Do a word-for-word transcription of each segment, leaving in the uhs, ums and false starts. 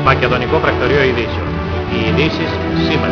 Μακεδονικό Πρακτορείο Ειδήσεων. Οι ειδήσεις σήμερα.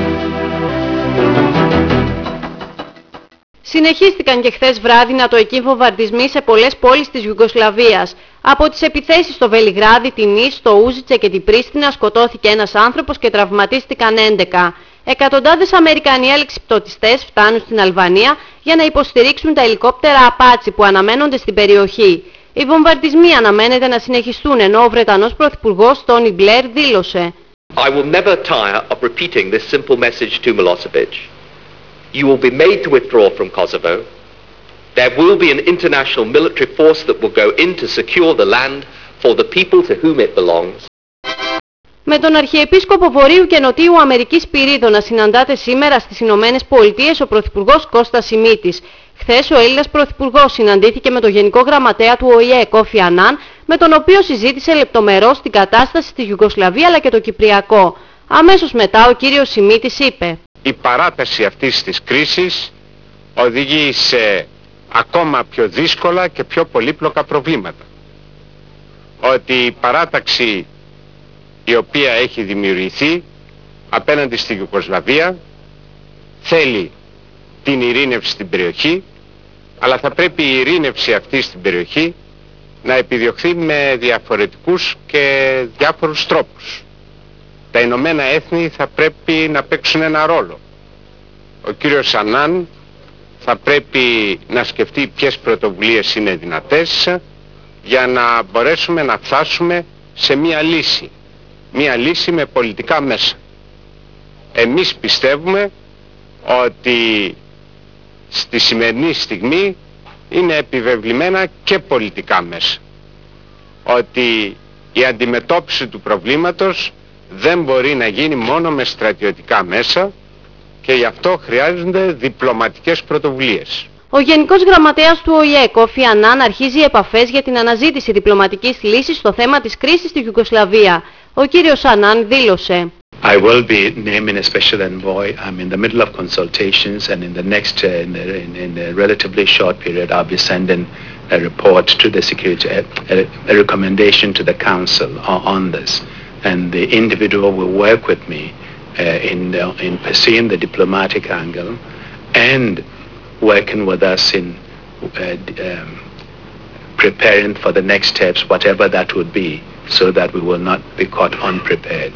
Συνεχίστηκαν και χθες βράδυ νατοικοί βομβαρδισμοί σε πολλές πόλεις της Ιουγκοσλαβίας. Από τις επιθέσεις στο Βελιγράδι, την Νις, το Ούζιτσε και την Πρίστινα σκοτώθηκε ένας άνθρωπος και τραυματίστηκαν έντεκα. Εκατοντάδες Αμερικανοί αλεξιπτωτιστές φτάνουν στην Αλβανία για να υποστηρίξουν τα ελικόπτερα Απάτσι που αναμένονται στην περιοχή. Οι βομβαρδισμοί αναμένεται να συνεχιστούν, ενώ ο Βρετανός Πρωθυπουργός Τόνι Μπλερ δήλωσε I will never tire of repeating this simple message to Milosevic. You will be made to withdraw from Kosovo. There will be an international military force that will go in to secure the land for the people to whom it belongs. Με τον Αρχιεπίσκοπο Βορείου και Νοτίου Αμερικής Πυρίδων να συναντάται σήμερα στις Ηνωμένες Πολιτείες ο Πρωθυπουργός Κώστας Σιμίτης. Χθες ο Έλληνας Πρωθυπουργός συναντήθηκε με τον Γενικό Γραμματέα του Ο Η Ε Κόφι Ανάν, με τον οποίο συζήτησε λεπτομερώς την κατάσταση στη Ιουγκοσλαβία αλλά και το Κυπριακό. Αμέσως μετά ο κύριος Σιμίτης είπε «Η παράταση αυτής της κρίσης οδηγεί σε ακόμα πιο δύσκολα και πιο πολύπλοκα προβλήματα. Ότι η παράταξη η οποία έχει δημιουργηθεί απέναντι στη Ιουγκοσλαβία θέλει την ειρήνευση στην περιοχή, αλλά θα πρέπει η ειρήνευση αυτή στην περιοχή να επιδιωχθεί με διαφορετικούς και διάφορους τρόπους. Τα Ηνωμένα Έθνη θα πρέπει να παίξουν ένα ρόλο. Ο κύριος Ανάν θα πρέπει να σκεφτεί ποιες πρωτοβουλίες είναι δυνατές για να μπορέσουμε να φτάσουμε σε μία λύση. Μία λύση με πολιτικά μέσα. Εμείς πιστεύουμε ότι στη σημερινή στιγμή είναι επιβεβλημένα και πολιτικά μέσα. Ότι η αντιμετώπιση του προβλήματος δεν μπορεί να γίνει μόνο με στρατιωτικά μέσα και γι' αυτό χρειάζονται διπλωματικές πρωτοβουλίες. Ο Γενικός Γραμματέας του Ο Η Ε Κόφι Ανάν αρχίζει επαφές για την αναζήτηση διπλωματικής λύσης στο θέμα της κρίσης στη Ιουγκοσλαβία. Ο κύριος Ανάν δήλωσε I will be naming a special envoy. I'm in the middle of consultations, and in the next, uh, in, a, in, in a relatively short period, I'll be sending a report to the security, a, a, a recommendation to the council on, on this. And the individual will work with me uh, in, uh, in pursuing the diplomatic angle and working with us in uh, um, preparing for the next steps, whatever that would be, so that we will not be caught unprepared.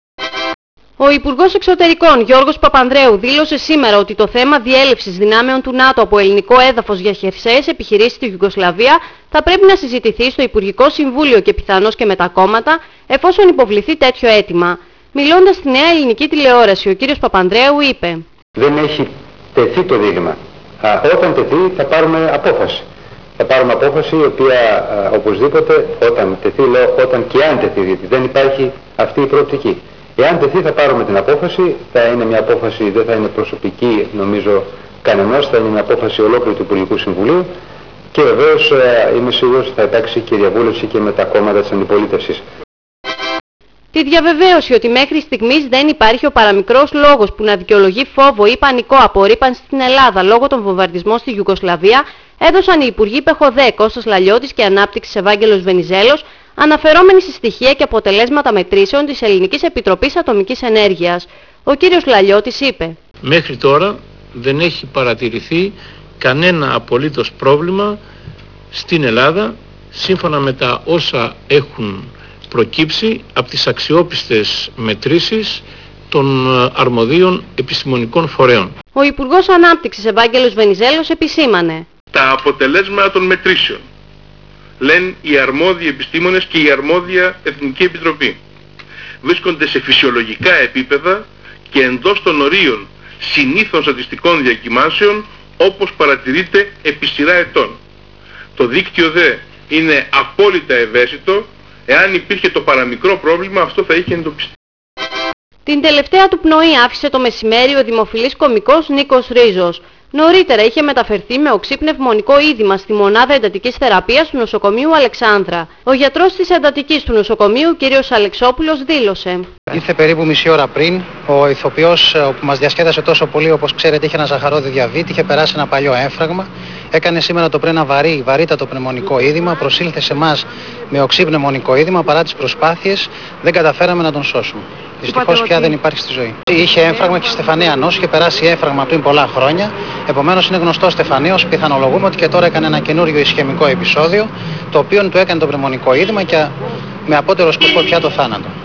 Ο Υπουργός Εξωτερικών Γιώργος Παπανδρέου δήλωσε σήμερα ότι το θέμα διέλευσης δυνάμεων του ΝΑΤΟ από ελληνικό έδαφος για χερσαίες επιχειρήσεις στη Ιουγκοσλαβία θα πρέπει να συζητηθεί στο Υπουργικό Συμβούλιο και πιθανώς και με τα κόμματα, εφόσον υποβληθεί τέτοιο αίτημα. Μιλώντας στη Νέα Ελληνική Τηλεόραση, ο κύριος Παπανδρέου είπε «Δεν έχει τεθεί το δίλημμα. Α, όταν τεθεί θα πάρουμε απόφαση. Θα πάρουμε απόφαση η οποία α, οπωσδήποτε όταν τεθεί, λέω όταν και αν τεθεί, γιατί δεν υπάρχει αυτή η προοπτική. Εάν τεθεί θα πάρουμε την απόφαση, θα είναι μια απόφαση, δεν θα είναι προσωπική νομίζω κανενός, θα είναι μια απόφαση ολόκληρου του Υπουργικού Συμβουλίου και βεβαίως ε, είμαι σίγουρος ότι θα υπάρξει και διαβούλευση και με τα κόμματα της αντιπολίτευσης. Τη διαβεβαίωση ότι μέχρι στιγμής δεν υπάρχει ο παραμικρός λόγος που να δικαιολογεί φόβο ή πανικό από ρύπανση στην Ελλάδα λόγω των βομβαρδισμών στη Ιουγκοσλαβία έδωσαν οι Υπουργοί Πεχοδέ Κώστας Λαλιώτης και Ανάπτυξης Ευάγγελος Βενιζέλος, αναφερόμενοι σε στοιχεία και αποτελέσματα μετρήσεων της Ελληνικής Επιτροπής Ατομικής Ενέργειας. Ο κύριος Λαλιώτης είπε «Μέχρι τώρα δεν έχει παρατηρηθεί κανένα απολύτως πρόβλημα στην Ελλάδα, σύμφωνα με τα όσα έχουν προκύψει από τις αξιόπιστες μετρήσεις των αρμοδίων επιστημονικών φορέων». Ο Υπουργός Ανάπτυξης Ευάγγελος Βενιζέλος επισήμανε «Τα αποτελέσματα των μετρήσεων, λένε οι αρμόδιοι επιστήμονες και η αρμόδια Εθνική Επιτροπή, βρίσκονται σε φυσιολογικά επίπεδα και εντός των ορίων συνήθων στατιστικών διακυμάνσεων όπως παρατηρείται επί σειρά ετών. Το δίκτυο δε είναι απόλυτα ευαίσθητο. Εάν υπήρχε το παραμικρό πρόβλημα, αυτό θα είχε εντοπιστεί». Την τελευταία του πνοή άφησε το μεσημέρι ο δημοφιλής κωμικός Νίκος Ρίζος. Νωρίτερα είχε μεταφερθεί με οξύ πνευμονικό είδημα στη μονάδα εντατικής θεραπείας του νοσοκομείου Αλεξάνδρα. Ο γιατρός της εντατικής του νοσοκομείου, κ. Αλεξόπουλος, δήλωσε «Ήρθε περίπου μισή ώρα πριν. Ο ηθοποιός που μας διασκέδασε τόσο πολύ, όπως ξέρετε, είχε ένα ζαχαρόδι διαβήτη, είχε περάσει ένα παλιό έμφραγμα. Έκανε σήμερα το πρωί ένα βαρύ, βαρύτατο πνευμονικό είδημα, προσήλθε σε εμάς με οξύ πνευμονικό είδημα, παρά τις προσπάθειες δεν καταφέραμε να τον σώσουμε. Δυστυχώς πια δεν υπάρχει στη ζωή. Είχε έμφραγμα και στεφανία νόσο, είχε περάσει έμφραγμα πριν πολλά χρόνια. Επομένως είναι γνωστό στεφανίος. Πιθανολογούμε ότι και τώρα έκανε ένα καινούριο ισχαιμικό επεισόδιο, το οποίο του έκανε το πνευμονικό είδημα και με απότερο σκοπό πια το θάνατο.